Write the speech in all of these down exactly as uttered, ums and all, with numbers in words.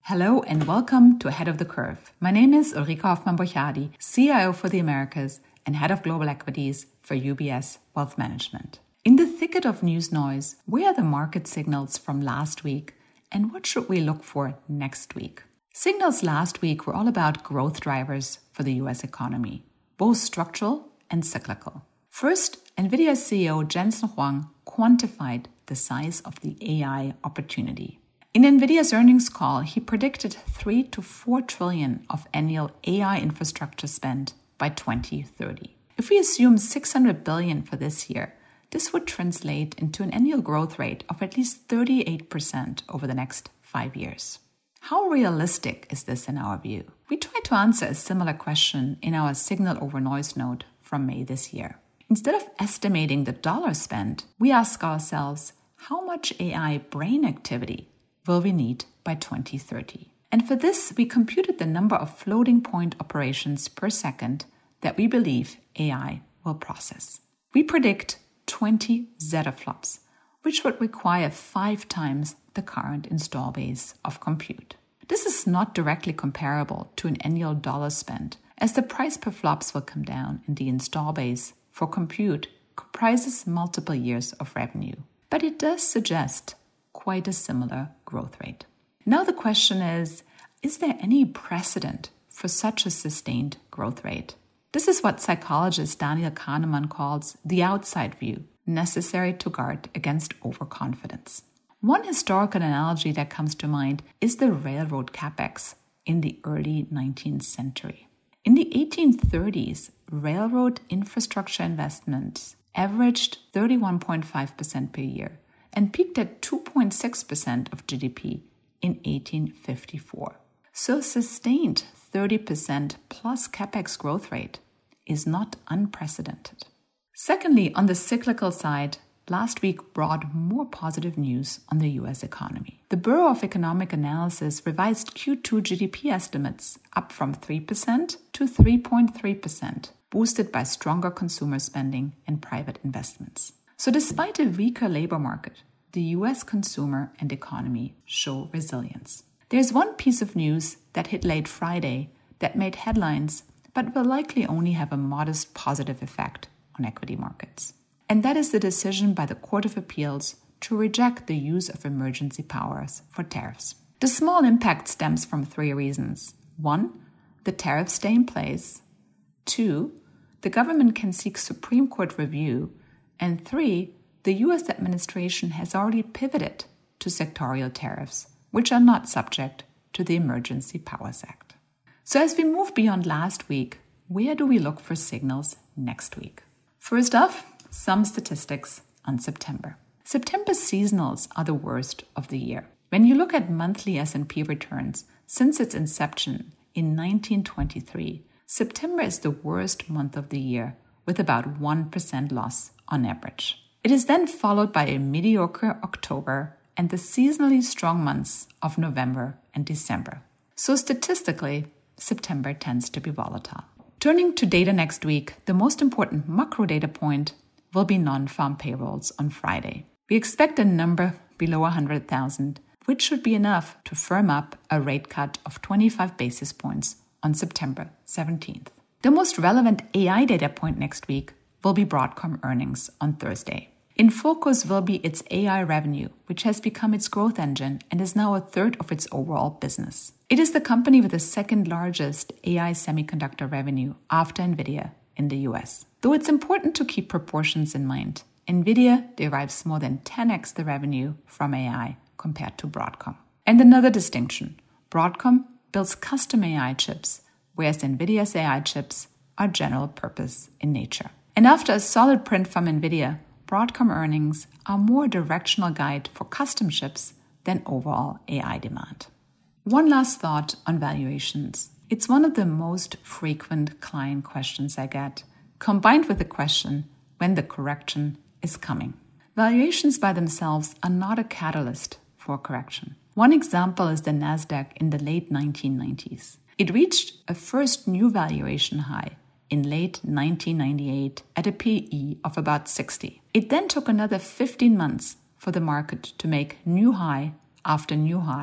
Hello and welcome to Ahead of the Curve. My name is Ulrike Hoffmann-Borchardi, C I O for the Americas and Head of Global Equities for U B S Wealth Management. In the thicket of news noise, where are the market signals from last week and what should we look for next week? Signals last week were all about growth drivers for the U S economy, both structural and cyclical. First, NVIDIA C E O Jensen Huang quantified the size of the A I opportunity. In NVIDIA's earnings call, he predicted three to four trillion of annual A I infrastructure spend by twenty thirty. If we assume six hundred billion for this year, this would translate into an annual growth rate of at least thirty-eight percent over the next five years. How realistic is this in our view? We tried to answer a similar question in our Signal over Noise note from May this year. Instead of estimating the dollar spent, we ask ourselves, how much A I brain activity will we need by twenty thirty? And for this, we computed the number of floating point operations per second that we believe A I will process. We predict twenty zettaflops, which would require five times the current install base of compute. This is not directly comparable to an annual dollar spent, as the price per flops will come down and the install base for compute comprises multiple years of revenue. But it does suggest quite a similar growth rate. Now the question is, is there any precedent for such a sustained growth rate? This is what psychologist Daniel Kahneman calls the outside view, necessary to guard against overconfidence. One historical analogy that comes to mind is the railroad capex in the early nineteenth century. In the eighteen thirties, railroad infrastructure investments averaged thirty-one point five percent per year and peaked at two point six percent of G D P in eighteen fifty-four. So sustained thirty percent plus capex growth rate is not unprecedented. Secondly, on the cyclical side, last week brought more positive news on the U S economy. The Bureau of Economic Analysis revised Q two G D P estimates up from three percent to three point three percent, boosted by stronger consumer spending and private investments. So despite a weaker labor market, the U S consumer and economy show resilience. There's one piece of news that hit late Friday that made headlines, but will likely only have a modest positive effect on equity markets. And that is the decision by the Court of Appeals to reject the use of emergency powers for tariffs. The small impact stems from three reasons. One, the tariffs stay in place. Two, the government can seek Supreme Court review. And three, the U S administration has already pivoted to sectorial tariffs, which are not subject to the Emergency Powers Act. So as we move beyond last week, where do we look for signals next week? First off, some statistics on September. September seasonals are the worst of the year. When you look at monthly S and P returns since its inception in nineteen twenty-three, September is the worst month of the year with about one percent loss on average. It is then followed by a mediocre October and the seasonally strong months of November and December. So statistically, September tends to be volatile. Turning to data next week, the most important macro data point will be non-farm payrolls on Friday. We expect a number below one hundred thousand, which should be enough to firm up a rate cut of twenty-five basis points on September seventeenth. The most relevant A I data point next week will be Broadcom earnings on Thursday. In focus will be its A I revenue, which has become its growth engine and is now a third of its overall business. It is the company with the second largest A I semiconductor revenue after NVIDIA in the U S. Though it's important to keep proportions in mind, NVIDIA derives more than ten x the revenue from A I compared to Broadcom. And another distinction, Broadcom builds custom A I chips, whereas NVIDIA's A I chips are general purpose in nature. And after a solid print from NVIDIA, Broadcom earnings are more a directional guide for custom chips than overall A I demand. One last thought on valuations. It's one of the most frequent client questions I get, combined with the question when the correction is coming. Valuations by themselves are not a catalyst for correction. One example is the Nasdaq in the late nineteen nineties. It reached a first new valuation high in late nineteen ninety-eight at a P E of about sixty. It then took another fifteen months for the market to make new high after new high,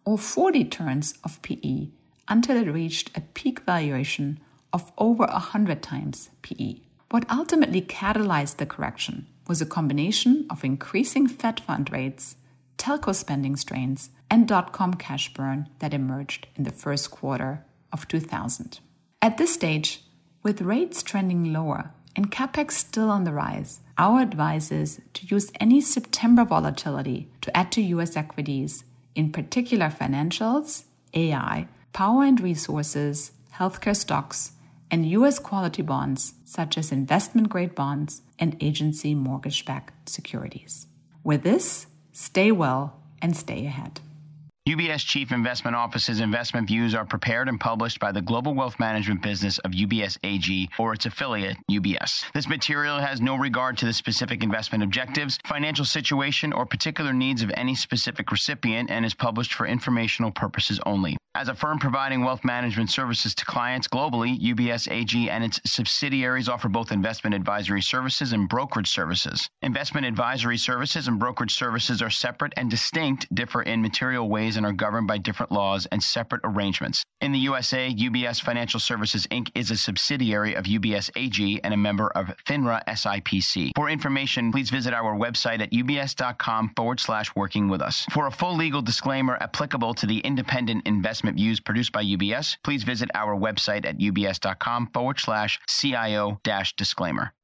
or forty turns of P E until it reached a peak valuation of over one hundred times P E. What ultimately catalyzed the correction was a combination of increasing Fed fund rates, telco spending strains, and dot-com cash burn that emerged in the first quarter of two thousand. At this stage, with rates trending lower and CapEx still on the rise, our advice is to use any September volatility to add to U S equities, in particular financials, A I, power and resources, healthcare stocks, and U S quality bonds such as investment-grade bonds and agency mortgage-backed securities. With this, stay well and stay ahead. U B S Chief Investment Office's investment views are prepared and published by the Global Wealth Management business of U B S A G or its affiliate, U B S. This material has no regard to the specific investment objectives, financial situation, or particular needs of any specific recipient and is published for informational purposes only. As a firm providing wealth management services to clients globally, U B S A G and its subsidiaries offer both investment advisory services and brokerage services. Investment advisory services and brokerage services are separate and distinct, differ in material ways, and are governed by different laws and separate arrangements. In the U S A, U B S Financial Services, Incorporated is a subsidiary of U B S A G and a member of FINRA S I P C. For information, please visit our website at ubs.com forward slash working with us. For a full legal disclaimer applicable to the independent investment views produced by U B S, please visit our website at ubs.com forward slash CIO dash disclaimer.